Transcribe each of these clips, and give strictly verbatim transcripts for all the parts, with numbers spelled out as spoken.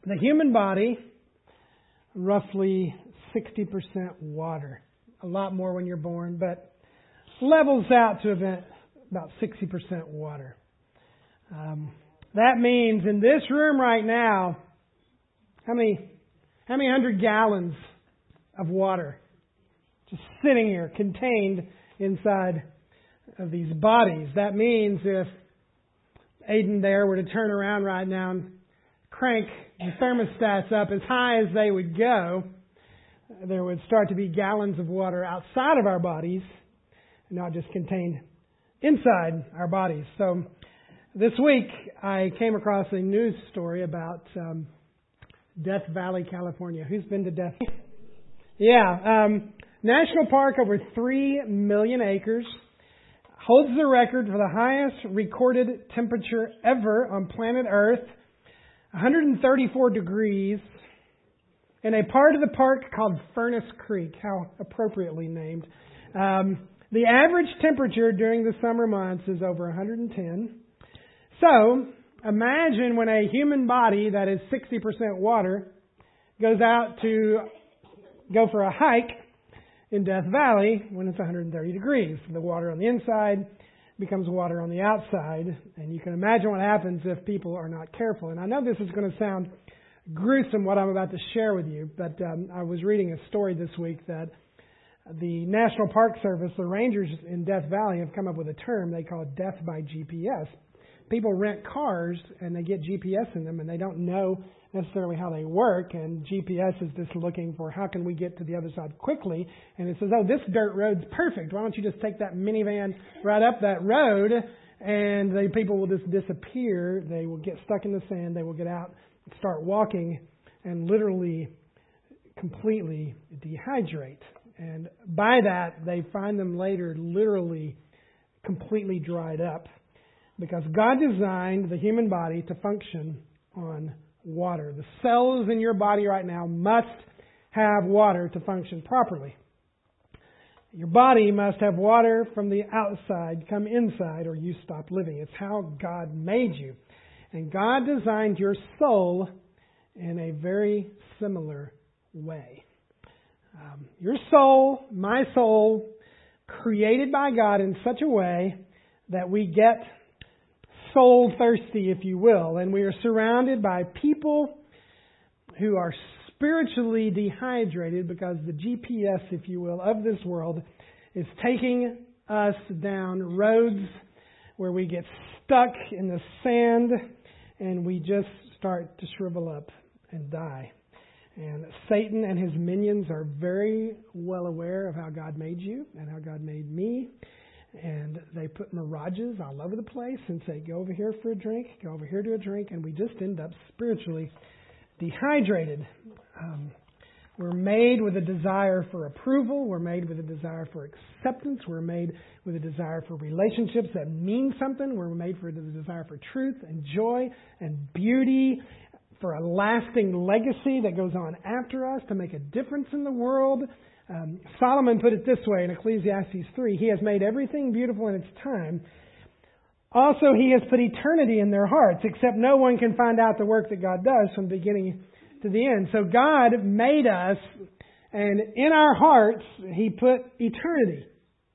The human body, roughly sixty percent water. A lot more when you're born, but levels out to about, about sixty percent water. Um, that means in this room right now, how many, how many hundred gallons of water just sitting here, contained inside of these bodies? That means if Aiden there were to turn around right now and crank the thermostats up as high as they would go, there would start to be gallons of water outside of our bodies, not just contained inside our bodies. So this week I came across a news story about um, Death Valley, California. Who's been to Death? Yeah, um, national park over three million acres, holds the record for the highest recorded temperature ever on planet Earth, one hundred thirty-four degrees, in a part of the park called Furnace Creek. How appropriately named. Um, the average temperature during the summer months is over one hundred ten. So, imagine when a human body that is sixty percent water goes out to go for a hike in Death Valley when it's one hundred thirty degrees. The water on the inside becomes water on the outside, and you can imagine what happens if people are not careful. And I know this is going to sound gruesome, what I'm about to share with you, but um, I was reading a story this week that the National Park Service, the rangers in Death Valley, have come up with a term they call death by G P S. People rent cars and they get G P S in them and they don't know necessarily how they work, and G P S is just looking for how can we get to the other side quickly, and it says, oh, this dirt road's perfect. Why don't you just take that minivan right up that road, and the people will just disappear. They will get stuck in the sand. They will get out and start walking and literally completely dehydrate. And by that, they find them later literally completely dried up, because God designed the human body to function on water. The cells in your body right now must have water to function properly. Your body must have water from the outside come inside, or you stop living. It's how God made you. And God designed your soul in a very similar way. Um, your soul, my soul, created by God in such a way that we get soul thirsty, if you will, and we are surrounded by people who are spiritually dehydrated because the G P S, if you will, of this world is taking us down roads where we get stuck in the sand and we just start to shrivel up and die. And Satan and his minions are very well aware of how God made you and how God made me. And they put mirages all over the place and say, go over here for a drink, go over here to a drink, and we just end up spiritually dehydrated. Um, we're made with a desire for approval. We're made with a desire for acceptance. We're made with a desire for relationships that mean something. We're made for the desire for truth and joy and beauty, for a lasting legacy that goes on after us, to make a difference in the world. Um, Solomon put it this way in Ecclesiastes three, he has made everything beautiful in its time. Also, he has put eternity in their hearts, except no one can find out the work that God does from the beginning to the end. So God made us, and in our hearts, he put eternity.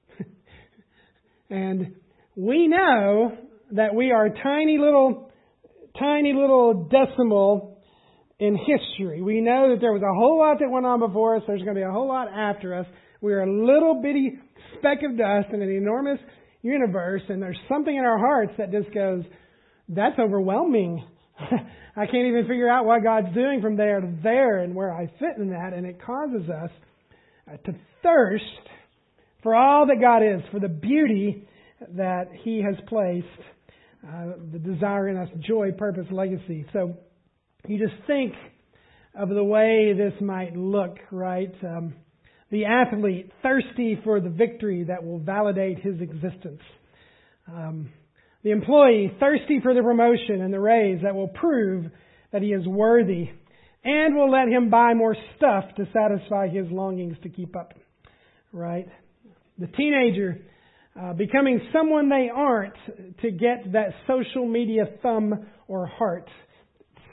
And we know that we are tiny little, tiny little decimal in history. We know that there was a whole lot that went on before us. There's going to be a whole lot after us. We're a little bitty speck of dust in an enormous universe, and there's something in our hearts that just goes, that's overwhelming. I can't even figure out what God's doing from there to there and where I fit in that, and it causes us to thirst for all that God is, for the beauty that He has placed, uh, the desire in us, joy, purpose, legacy. So you just think of the way this might look, right? Um, the athlete thirsty for the victory that will validate his existence. Um, the employee thirsty for the promotion and the raise that will prove that he is worthy and will let him buy more stuff to satisfy his longings to keep up, right? The teenager uh, becoming someone they aren't to get that social media thumb or heart.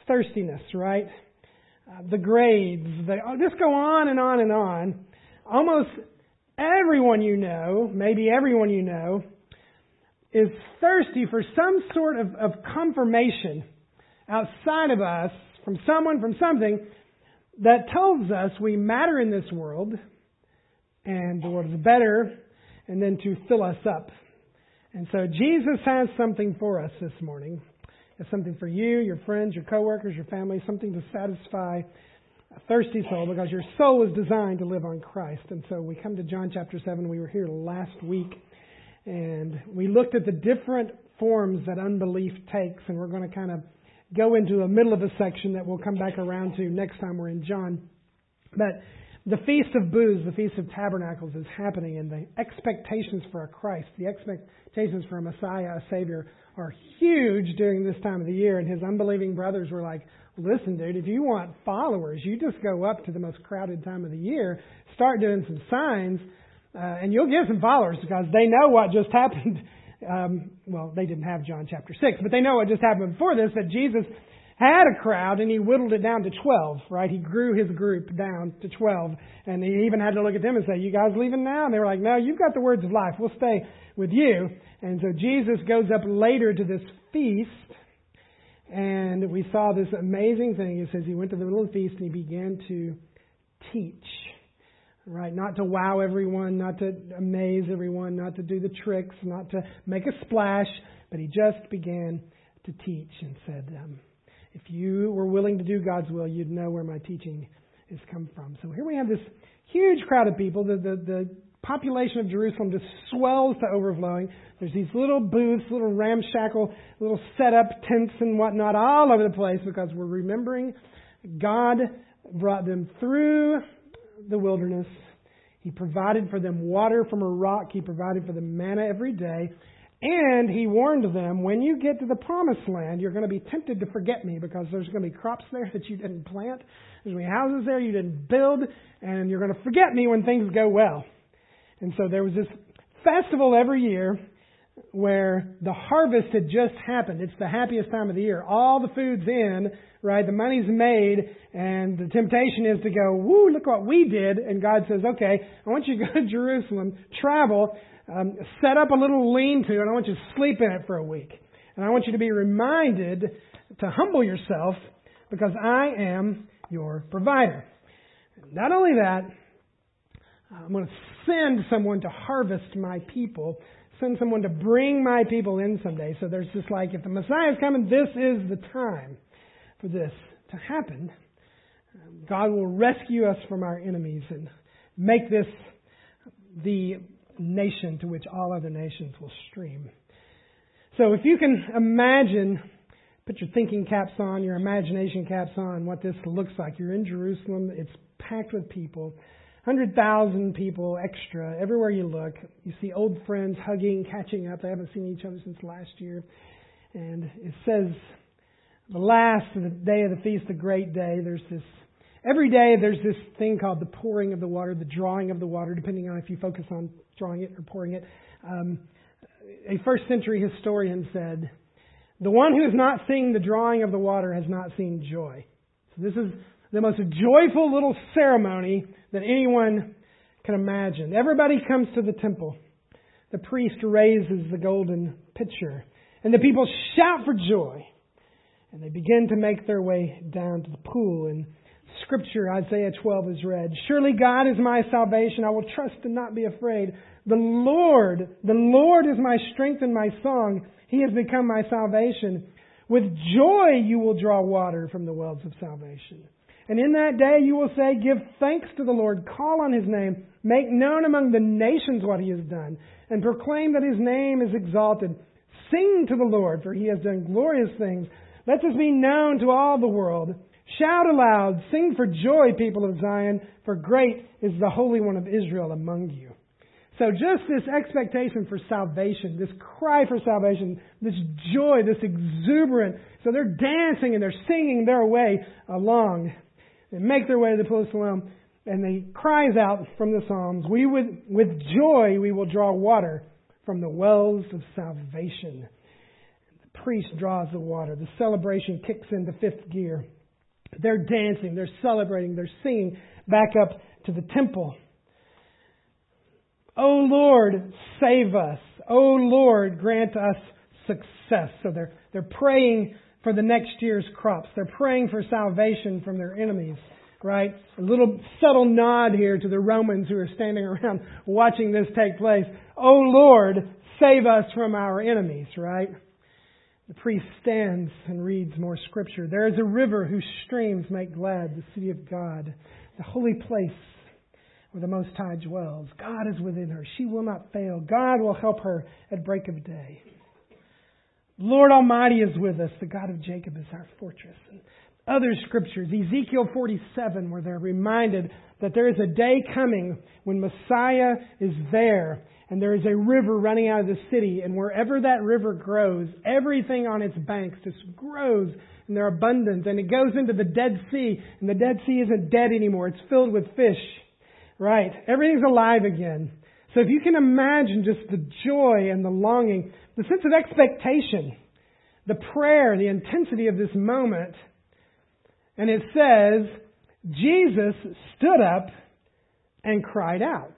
thirstiness, right? Uh, the grades, the, oh, just go on and on and on. Almost everyone you know, maybe everyone you know, is thirsty for some sort of, of confirmation outside of us, from someone, from something, that tells us we matter in this world, and the world is better, and then to fill us up. And so Jesus has something for us this morning. It's something for you, your friends, your coworkers, your family, something to satisfy a thirsty soul, because your soul is designed to live on Christ. And so we come to John chapter seven. We were here last week, and we looked at the different forms that unbelief takes, and we're going to kind of go into the middle of a section that we'll come back around to next time we're in John. But the Feast of Booths, the Feast of Tabernacles, is happening, and the expectations for a Christ, the expectations for a Messiah, a Savior, are huge during this time of the year. And his unbelieving brothers were like, listen, dude, if you want followers, you just go up to the most crowded time of the year, start doing some signs, uh, and you'll get some followers, because they know what just happened. Um, well, they didn't have John chapter six, but they know what just happened before this, that Jesus had a crowd, and he whittled it down to twelve, right? He grew his group down to twelve, and he even had to look at them and say, you guys leaving now? And they were like, no, you've got the words of life. We'll stay with you. And so Jesus goes up later to this feast, and we saw this amazing thing. It says he went to the middle of the feast, and he began to teach, right? Not to wow everyone, not to amaze everyone, not to do the tricks, not to make a splash, but he just began to teach and said, um, if you were willing to do God's will, you'd know where my teaching has come from. So here we have this huge crowd of people. The, the, the population of Jerusalem just swells to overflowing. There's these little booths, little ramshackle, little set-up tents and whatnot all over the place, because we're remembering God brought them through the wilderness. He provided for them water from a rock. He provided for them manna every day. And he warned them, when you get to the promised land, you're going to be tempted to forget me, because there's going to be crops there that you didn't plant. There's going to be houses there you didn't build. And you're going to forget me when things go well. And so there was this festival every year where the harvest had just happened. It's the happiest time of the year. All the food's in, right? The money's made, and the temptation is to go, woo, look what we did. And God says, okay, I want you to go to Jerusalem, travel, um, set up a little lean-to, and I want you to sleep in it for a week. And I want you to be reminded to humble yourself, because I am your provider. Not only that, I'm going to send someone to harvest my people, send someone to bring my people in someday. So there's just like, if the Messiah is coming, this is the time for this to happen. God will rescue us from our enemies and make this the nation to which all other nations will stream. So if you can imagine, put your thinking caps on, your imagination caps on, what this looks like. You're in Jerusalem. It's packed with people. one hundred thousand people extra everywhere you look. You see old friends hugging, catching up. They haven't seen each other since last year. And it says, the last of the day of the feast, the great day, there's this, every day there's this thing called the pouring of the water, the drawing of the water, depending on if you focus on drawing it or pouring it. Um, a first century historian said, the one who has not seen the drawing of the water has not seen joy. So this is the most joyful little ceremony that anyone can imagine. Everybody comes to the temple. The priest raises the golden pitcher, and the people shout for joy. And they begin to make their way down to the pool. In Scripture, Isaiah twelve is read, surely God is my salvation. I will trust and not be afraid. The Lord, the Lord is my strength and my song. He has become my salvation. With joy you will draw water from the wells of salvation. And in that day you will say, give thanks to the Lord, call on His name, make known among the nations what He has done, and proclaim that His name is exalted. Sing to the Lord, for He has done glorious things. Let this be known to all the world. Shout aloud, sing for joy, people of Zion, for great is the Holy One of Israel among you. So just this expectation for salvation, this cry for salvation, this joy, this exuberant. So they're dancing and they're singing their way along. They make their way to the pool of Siloam, and they cries out from the Psalms, we would, with joy we will draw water from the wells of salvation. The priest draws the water. The celebration kicks into fifth gear. They're dancing, they're celebrating, they're singing back up to the temple. Oh Lord, save us. Oh Lord, grant us success. So they're they're praying for the next year's crops. They're praying for salvation from their enemies. Right? A little subtle nod here to the Romans who are standing around watching this take place. Oh Lord, save us from our enemies, right? The priest stands and reads more scripture. There is a river whose streams make glad the city of God, the holy place where the Most High dwells. God is within her. She will not fail. God will help her at break of day. Lord Almighty is with us. The God of Jacob is our fortress. And other scriptures, Ezekiel forty-seven, where they're reminded that there is a day coming when Messiah is there and there is a river running out of the city, and wherever that river grows, everything on its banks just grows and they're abundant, and it goes into the Dead Sea, and the Dead Sea isn't dead anymore. It's filled with fish. Right? Everything's alive again. So if you can imagine just the joy and the longing, the sense of expectation, the prayer, the intensity of this moment. And it says, Jesus stood up and cried out.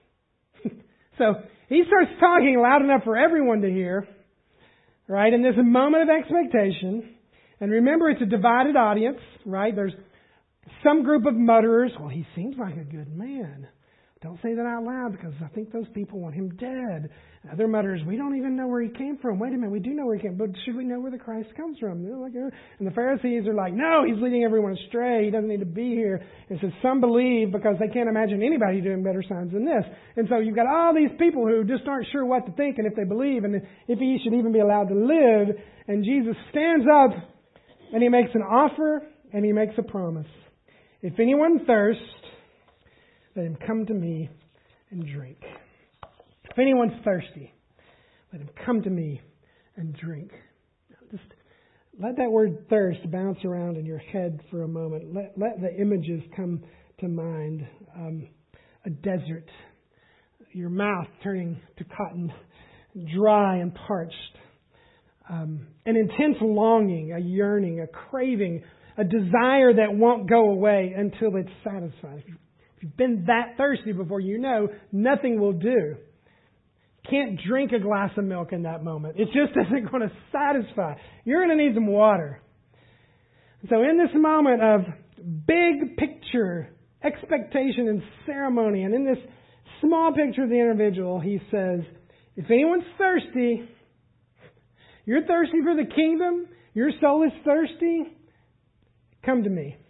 So he starts talking loud enough for everyone to hear, right? And there's a moment of expectation. And remember, it's a divided audience, right? There's some group of mutterers. Well, he seems like a good man. Don't say that out loud because I think those people want him dead. Other mutterers, we don't even know where he came from. Wait a minute, we do know where he came from, but should we know where the Christ comes from? And the Pharisees are like, no, he's leading everyone astray. He doesn't need to be here. And so some believe because they can't imagine anybody doing better signs than this. And so you've got all these people who just aren't sure what to think and if they believe and if he should even be allowed to live. And Jesus stands up and he makes an offer and he makes a promise. If anyone thirsts, let him come to me and drink. If anyone's thirsty, let him come to me and drink. Just let that word thirst bounce around in your head for a moment. Let, let the images come to mind. Um, a desert, your mouth turning to cotton, dry and parched. Um, an intense longing, a yearning, a craving, a desire that won't go away until it's satisfied. If you've been that thirsty before, you know nothing will do. Can't drink a glass of milk in that moment. It just isn't going to satisfy. You're going to need some water. So in this moment of big picture, expectation and ceremony, and in this small picture of the individual, he says, if anyone's thirsty, you're thirsty for the kingdom, your soul is thirsty, come to me.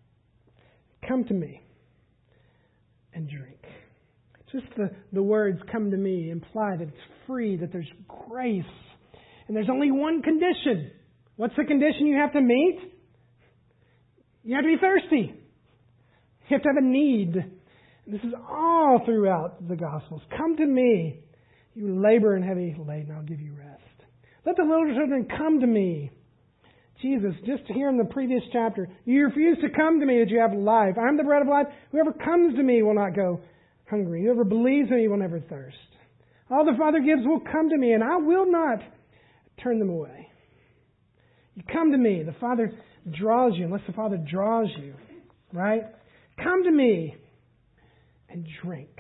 Come to me. And drink. Just the, the words come to me imply that it's free, that there's grace. And there's only one condition. What's the condition you have to meet? You have to be thirsty. You have to have a need. And this is all throughout the Gospels. Come to me, you labor and heavy laden, I'll give you rest. Let the little children come to me. Jesus, just here in the previous chapter, you refuse to come to me that you have life. I'm the bread of life. Whoever comes to me will not go hungry. Whoever believes in me will never thirst. All the Father gives will come to me, and I will not turn them away. You come to me. The Father draws you, unless the Father draws you, right? Come to me and drink.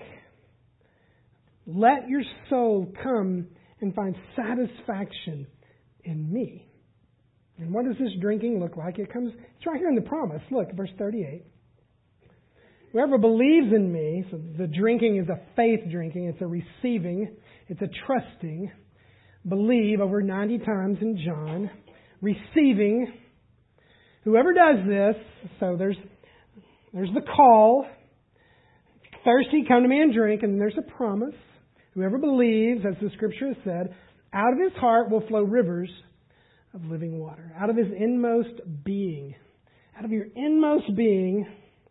Let your soul come and find satisfaction in me. And what does this drinking look like? It comes, it's right here in the promise. Look, verse thirty-eight. Whoever believes in me, so the drinking is a faith drinking, it's a receiving, it's a trusting. Believe over ninety times in John. Receiving. Whoever does this, so there's there's the call. If you're thirsty, come to me and drink, and there's a promise. Whoever believes, as the scripture has said, out of his heart will flow rivers of living water. Out of his inmost being. Out of your inmost being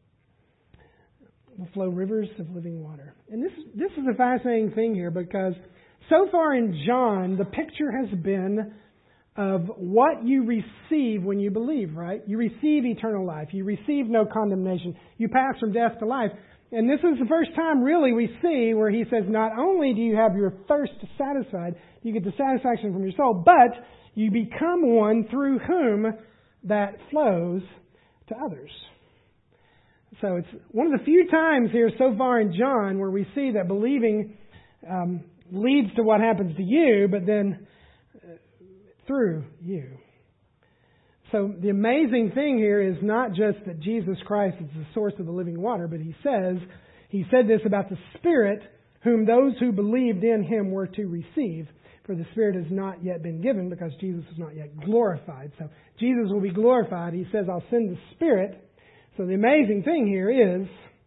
will flow rivers of living water. And this, this is a fascinating thing here because so far in John, the picture has been of what you receive when you believe, right? You receive eternal life. You receive no condemnation. You pass from death to life. And this is the first time really we see where he says not only do you have your thirst satisfied, you get the satisfaction from your soul, but you become one through whom that flows to others. So it's one of the few times here so far in John where we see that believing um, leads to what happens to you, but then uh, through you. So the amazing thing here is not just that Jesus Christ is the source of the living water, but he says, he said this about the Spirit, whom those who believed in him were to receive. For the Spirit has not yet been given because Jesus is not yet glorified. So Jesus will be glorified. He says, I'll send the Spirit. So the amazing thing here is,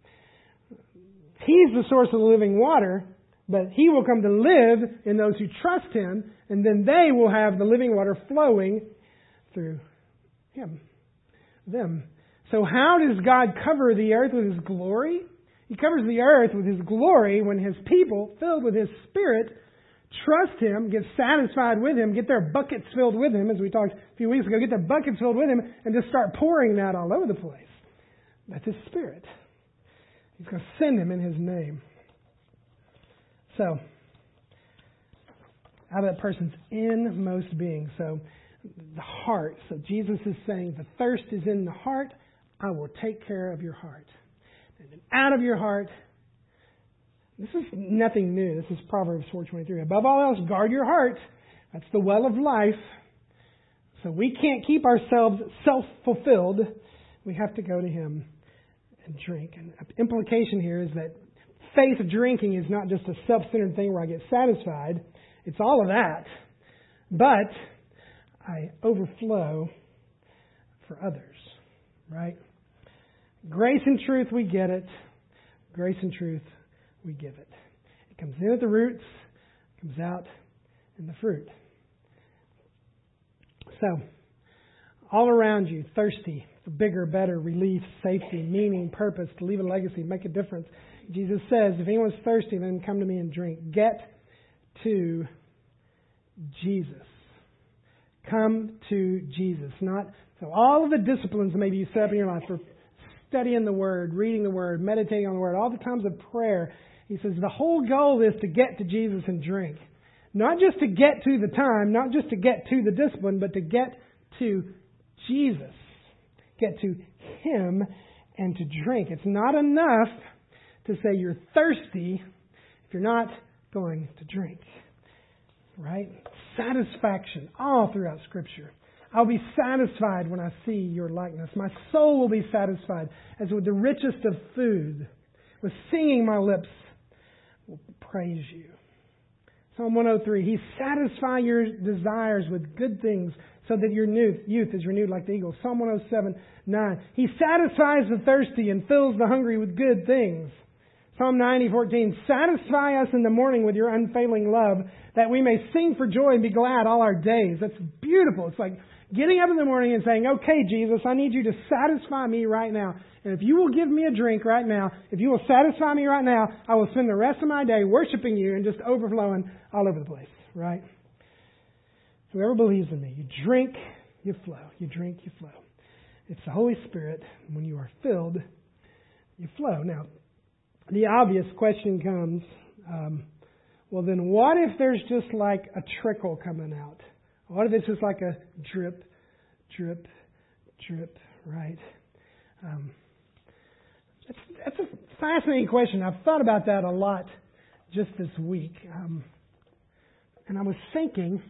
he's the source of the living water, but he will come to live in those who trust him, and then they will have the living water flowing through him, them. So how does God cover the earth with his glory? He covers the earth with his glory when his people, filled with his Spirit, trust him, get satisfied with him, get their buckets filled with him, as we talked a few weeks ago, get their buckets filled with him, and just start pouring that all over the place. That's his Spirit. He's going to send him in his name. So, out of that person's inmost being. So, the heart. So, Jesus is saying, the thirst is in the heart. I will take care of your heart. And then out of your heart, this is nothing new. This is Proverbs four twenty-three. Above all else, guard your heart. That's the well of life. So, we can't keep ourselves self-fulfilled. We have to go to him and drink. And the implication here is that faith drinking is not just a self-centered thing where I get satisfied. It's all of that. But I overflow for others. Right? Grace and truth, we get it. Grace and truth, we give it. It comes in at the roots. It comes out in the fruit. So, all around you, thirsty for bigger, better, relief, safety, meaning, purpose, to leave a legacy, make a difference. Jesus says, if anyone's thirsty, then come to me and drink. Get to Jesus. Come to Jesus. Not so all of the disciplines maybe you set up in your life for studying the Word, reading the Word, meditating on the Word, all the times of prayer. He says the whole goal is to get to Jesus and drink. Not just to get to the time, not just to get to the discipline, but to get to Jesus. Get to him and to drink. It's not enough to say you're thirsty if you're not going to drink. Right? Satisfaction all throughout Scripture. I'll be satisfied when I see your likeness. My soul will be satisfied as with the richest of food. With singing my lips will praise you. Psalm one oh three, He satisfy your desires with good things so that your youth is renewed like the eagle. Psalm one oh seven, nine, He satisfies the thirsty and fills the hungry with good things. Psalm ninety, fourteen, satisfy us in the morning with your unfailing love that we may sing for joy and be glad all our days. That's beautiful. It's like getting up in the morning and saying, okay, Jesus, I need you to satisfy me right now. And if you will give me a drink right now, if you will satisfy me right now, I will spend the rest of my day worshiping you and just overflowing all over the place, right? Whoever believes in me, you drink, you flow. You drink, you flow. It's the Holy Spirit. When you are filled, you flow. Now, the obvious question comes, um, well then what if there's just like a trickle coming out? What if it's just like a drip, drip, drip, right? Um, that's, that's a fascinating question. I've thought about that a lot just this week. Um, and I was thinking,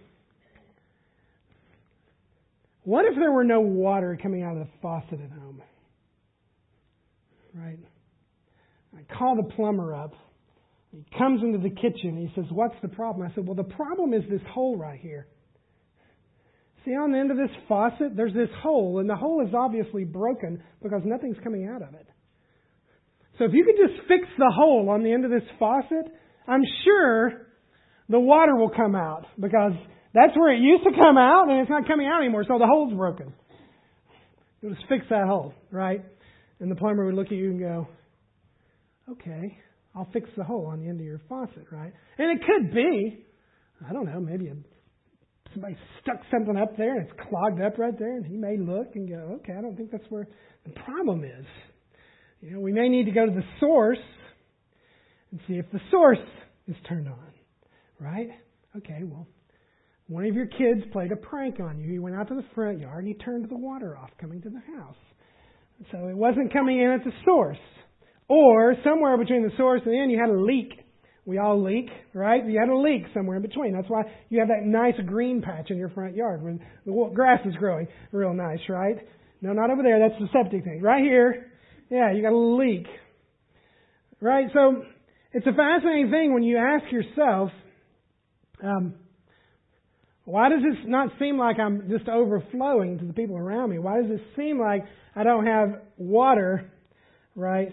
what if there were no water coming out of the faucet at home? Right? I call the plumber up. He comes into the kitchen. He says, what's the problem? I said, well, the problem is this hole right here. See, on the end of this faucet, there's this hole, and the hole is obviously broken because nothing's coming out of it. So if you could just fix the hole on the end of this faucet, I'm sure the water will come out because that's where it used to come out, and it's not coming out anymore, so the hole's broken. You'll just fix that hole, right? And the plumber would look at you and go, okay, I'll fix the hole on the end of your faucet, right? And it could be, I don't know, maybe a somebody stuck something up there and it's clogged up right there, and he may look and go, okay, I don't think that's where the problem is. You know, we may need to go to the source and see if the source is turned on, right? Okay, well, one of your kids played a prank on you. He went out to the front yard and he turned the water off coming to the house. So it wasn't coming in at the source. Or somewhere between the source and the end you had a leak. We all leak, right? You had a leak somewhere in between. That's why you have that nice green patch in your front yard when the grass is growing real nice, right? No, not over there. That's the septic tank. Right here, yeah, you got a leak. Right? So it's a fascinating thing when you ask yourself, um, why does this not seem like I'm just overflowing to the people around me? Why does it seem like I don't have water, right?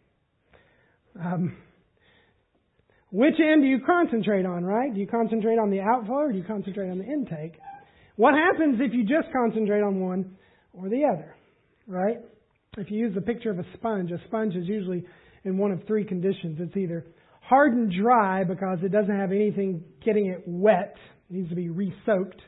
Um, which end do you concentrate on, right? Do you concentrate on the outflow or do you concentrate on the intake? What happens if you just concentrate on one or the other, right? If you use the picture of a sponge, a sponge is usually in one of three conditions. It's either hard and dry because it doesn't have anything getting it wet. It needs to be re-soaked.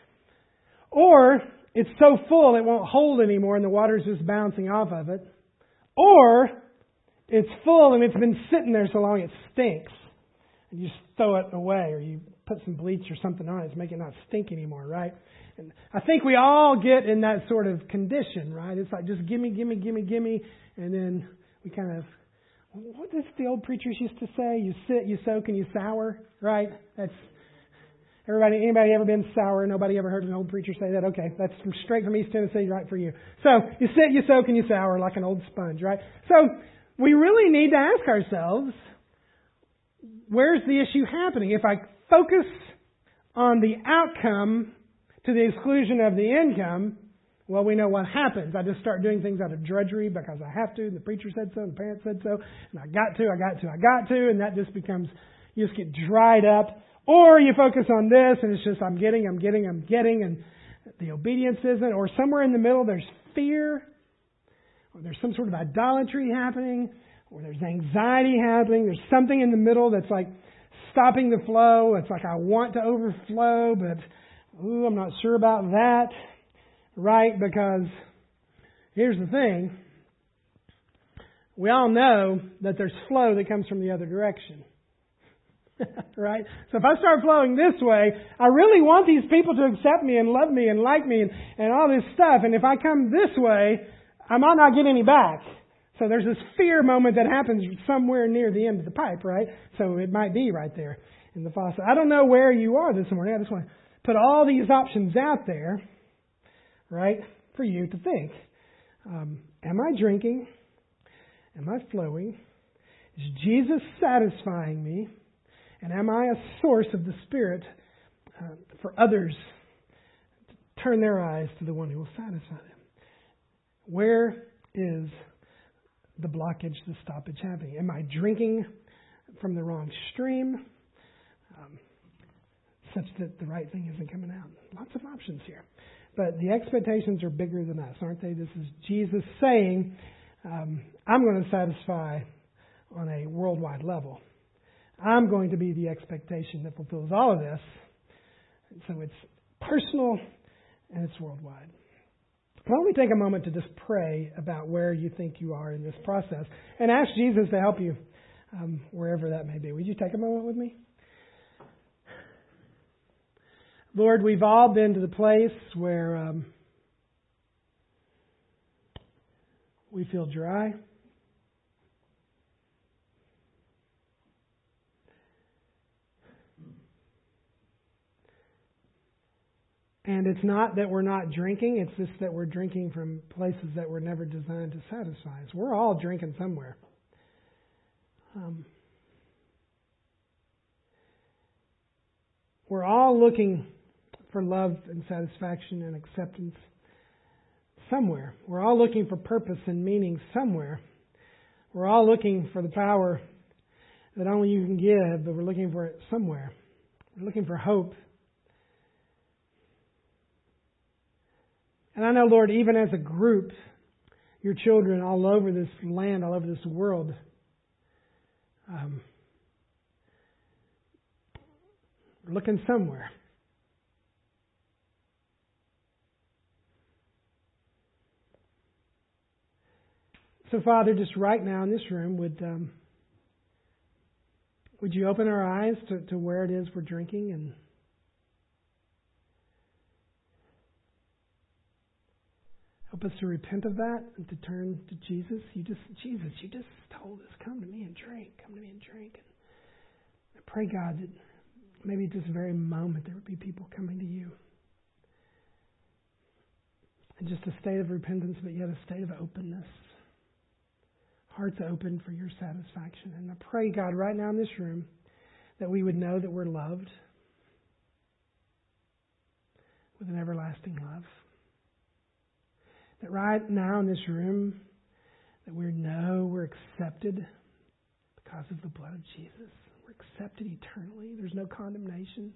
Or it's so full it won't hold anymore and the water's just bouncing off of it. Or it's full and it's been sitting there so long it stinks. And you just throw it away or you put some bleach or something on it to make it not stink anymore, right? And I think we all get in that sort of condition, right? It's like just gimme, gimme, gimme, gimme. And then we kind of, what does the old preachers used to say? You sit, you soak, and you sour, right? That's everybody. Anybody ever been sour? Nobody ever heard an old preacher say that? Okay, that's from, straight from East Tennessee, right for you. So you sit, you soak, and you sour like an old sponge, right? So we really need to ask ourselves, where's the issue happening? If I focus on the outcome to the exclusion of the income, well, we know what happens. I just start doing things out of drudgery because I have to, and the preacher said so, and the parents said so, and I got to, I got to, I got to, and that just becomes, you just get dried up. Or you focus on this, and it's just, I'm getting, I'm getting, I'm getting, and the obedience isn't. Or somewhere in the middle, there's fear, or there's some sort of idolatry happening, or there's anxiety happening. There's something in the middle that's like stopping the flow. It's like I want to overflow, but ooh, I'm not sure about that. Right? Because here's the thing. We all know that there's flow that comes from the other direction. Right? So if I start flowing this way, I really want these people to accept me and love me and like me and, and all this stuff. And if I come this way, I might not get any back. So there's this fear moment that happens somewhere near the end of the pipe, right? So it might be right there in the faucet. I don't know where you are this morning. I just want to put all these options out there, right, for you to think. Um, am I drinking? Am I flowing? Is Jesus satisfying me? And am I a source of the Spirit uh, for others to turn their eyes to the one who will satisfy them? Where is the blockage, the stoppage happening? Am I drinking from the wrong stream um, such that the right thing isn't coming out? Lots of options here. But the expectations are bigger than us, aren't they? This is Jesus saying, um, I'm going to satisfy on a worldwide level. I'm going to be the expectation that fulfills all of this. So it's personal and it's worldwide. Why don't we take a moment to just pray about where you think you are in this process and ask Jesus to help you um, wherever that may be. Would you take a moment with me? Lord, we've all been to the place where um, we feel dry. And it's not that we're not drinking, it's just that we're drinking from places that were never designed to satisfy us. We're all drinking somewhere. Um, we're all looking for love and satisfaction and acceptance somewhere. We're all looking for purpose and meaning somewhere. We're all looking for the power that only you can give, but we're looking for it somewhere. We're looking for hope. And I know, Lord, even as a group, your children all over this land, all over this world, um, are looking somewhere. So, Father, just right now in this room, would um, would you open our eyes to, to where it is we're drinking, and help us to repent of that and to turn to Jesus. You just, Jesus, you just told us, come to me and drink, come to me and drink. And I pray, God, that maybe at this very moment there would be people coming to you. And just a state of repentance, but yet a state of openness. Hearts open for your satisfaction. And I pray, God, right now in this room, that we would know that we're loved with an everlasting love. That right now in this room, that we know we're accepted because of the blood of Jesus. We're accepted eternally. There's no condemnation.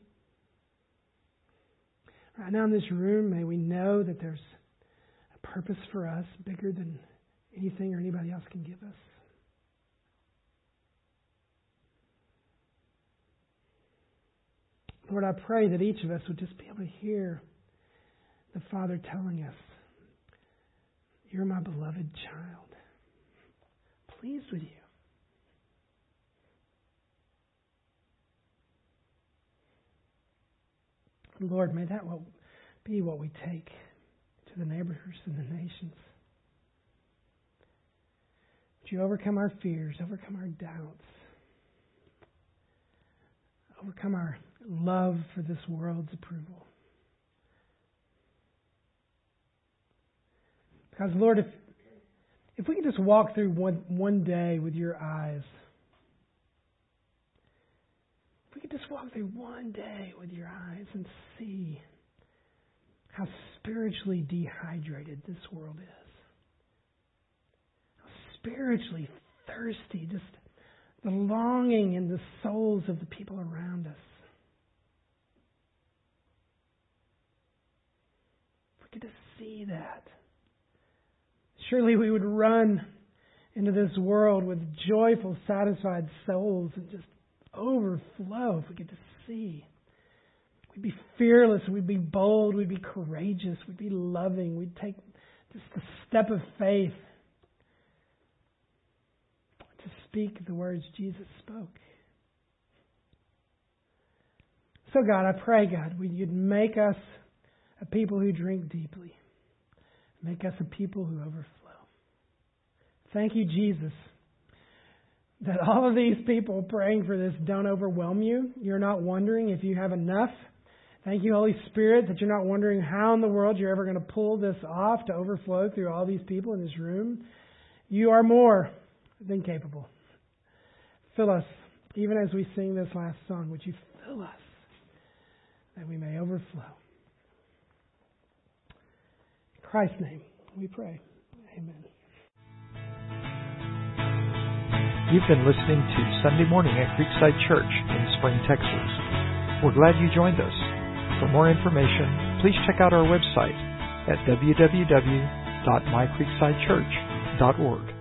Right now in this room, may we know that there's a purpose for us bigger than anything or anybody else can give us. Lord, I pray that each of us would just be able to hear the Father telling us, you're my beloved child, pleased with you. Lord, may that be what we take to the neighborhoods and the nations. Would you overcome our fears, overcome our doubts, overcome our love for this world's approval? Because, Lord, if if we could just walk through one, one day with your eyes, if we could just walk through one day with your eyes and see how spiritually dehydrated this world is, how spiritually thirsty, just the longing in the souls of the people around us. If we could just see that, surely we would run into this world with joyful, satisfied souls and just overflow if we could just see. We'd be fearless, we'd be bold, we'd be courageous, we'd be loving, we'd take just the step of faith to speak the words Jesus spoke. So God, I pray, God, you'd make us a people who drink deeply. Make us a people who overflow. Thank you, Jesus, that all of these people praying for this don't overwhelm you. You're not wondering if you have enough. Thank you, Holy Spirit, that you're not wondering how in the world you're ever going to pull this off to overflow through all these people in this room. You are more than capable. Fill us, even as we sing this last song, would you fill us that we may overflow. In Christ's name we pray. Amen. You've been listening to Sunday Morning at Creekside Church in Spring, Texas. We're glad you joined us. For more information, please check out our website at w w w dot my creekside church dot org.